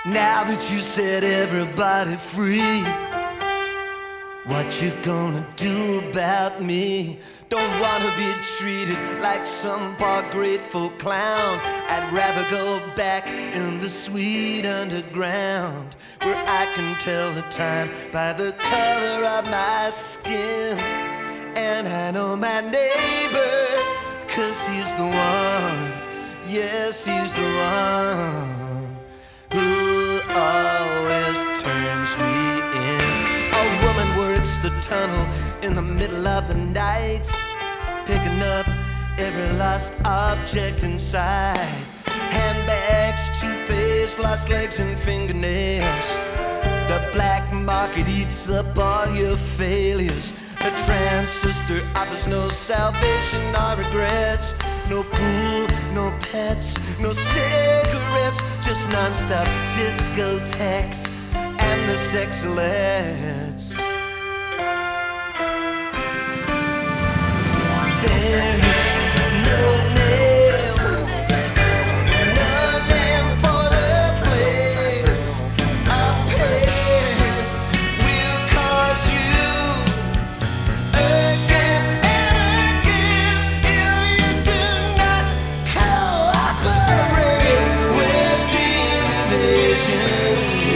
Now that you set everybody free, what you gonna do about me? Don't wanna be treated like some poor grateful clown. I'd rather go back in the sweet underground, where I can tell the time by the color of my skin. And I know my neighbor, 'cause he's the one, yes, he's the one who always turns me in. A woman works the tunnel in the middle of the night, picking up every lost object inside. Handbags, toothpaste, lost legs and fingernails. The black market eats up all your failures. The transistor offers no salvation or regrets. No pool, no pets, no cigarettes, just non-stop discotheques and the sexlets. There's no name, no name for the place. A pain will cause you again and again if you do not cooperate with the invasion.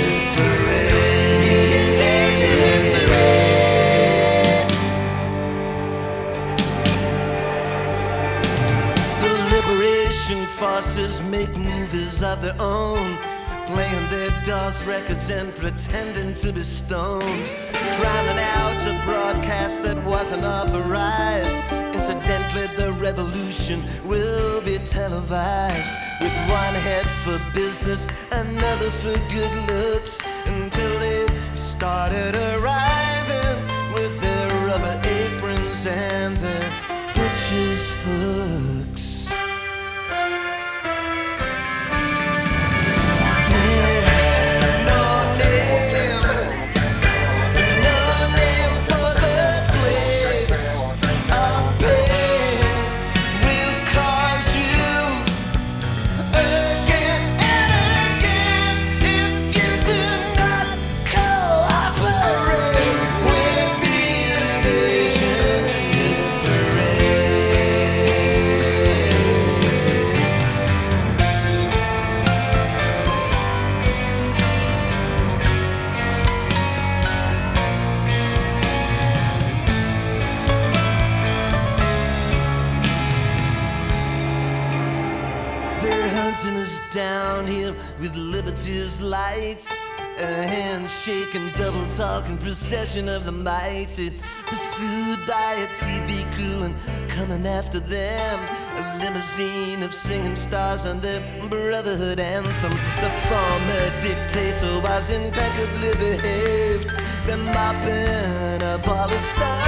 Forces make movies of their own, playing their DOS records and pretending to be stoned, drowning out a broadcast that wasn't authorized. Incidentally, the revolution will be televised, with one head for business, another for good looks, until they started arriving with their rubber aprons and their butcher's hooks. Downhill with liberty's light, a handshake and double talk and procession of the mighty, pursued by a TV crew and coming after them, a limousine of singing stars and their brotherhood anthem. The former dictator was impeccably behaved, them mopping up all the stars